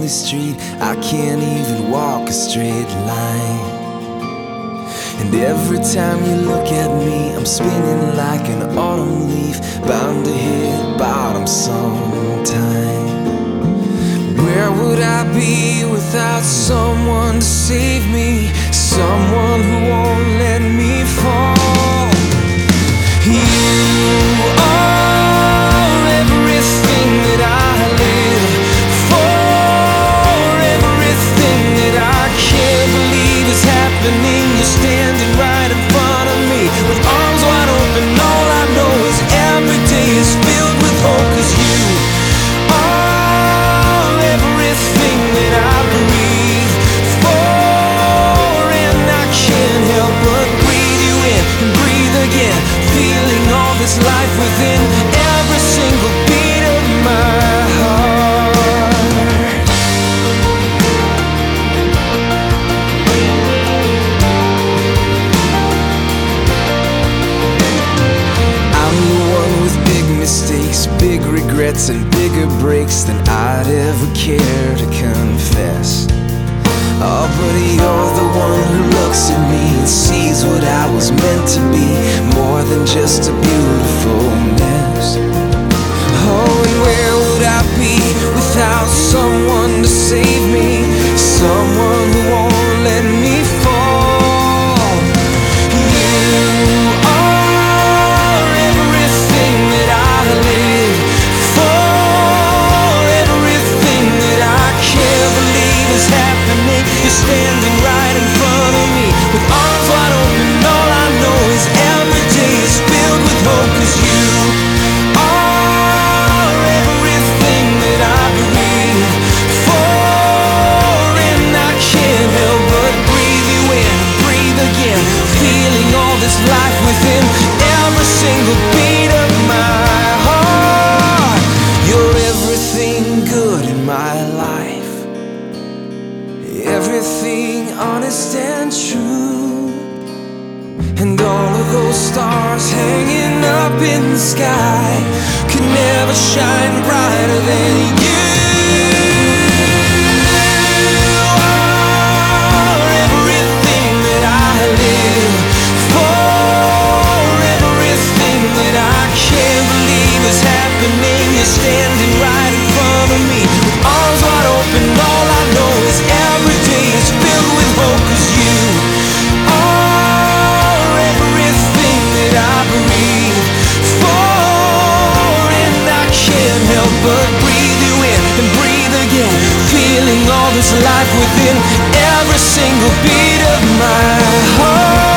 street, I can't even walk a straight line. And every time you look at me, I'm spinning like an autumn leaf, bound to hit bottom sometime. Where would I be without someone to save me? Someone who won't let me fall. You are everything that I live for, everything that I can't believe is happening. You're standing right in front of me with arms wide open. All I know is every day is filled with hope, 'cause you are everything that I breathe for, and I can't help but breathe you in and breathe again, feeling all this life within every single beat of my heart. I'm the one with big mistakes, big regrets, and bigger breaks than I'd ever care to confess. Oh, but you're the one who looks at me and sees what I was meant to be, more than just a beautiful mess. Oh, and where would I be without someone to save me? Someone who won't let me fall. You are everything that I live for, everything that I can't believe is happening. You're standing right in front of me with arms wide open. All I know is every day is filled with hope, 'cause you are everything that I breathe for, and I can't help but breathe you in, breathe again, feeling all this life within every single beat of my heart. You're everything good in my life, everything honest and true, and all of those stars hanging up in the sky could never shine brighter than you. Are everything that I live for, everything that I can't believe is happening. You're standing right in front of me with arms wide open. All I know is every day is filled with hope, 'cause you are everything that I breathe for, and I can't help but breathe you in and breathe again, feeling all this life within every single beat of my heart.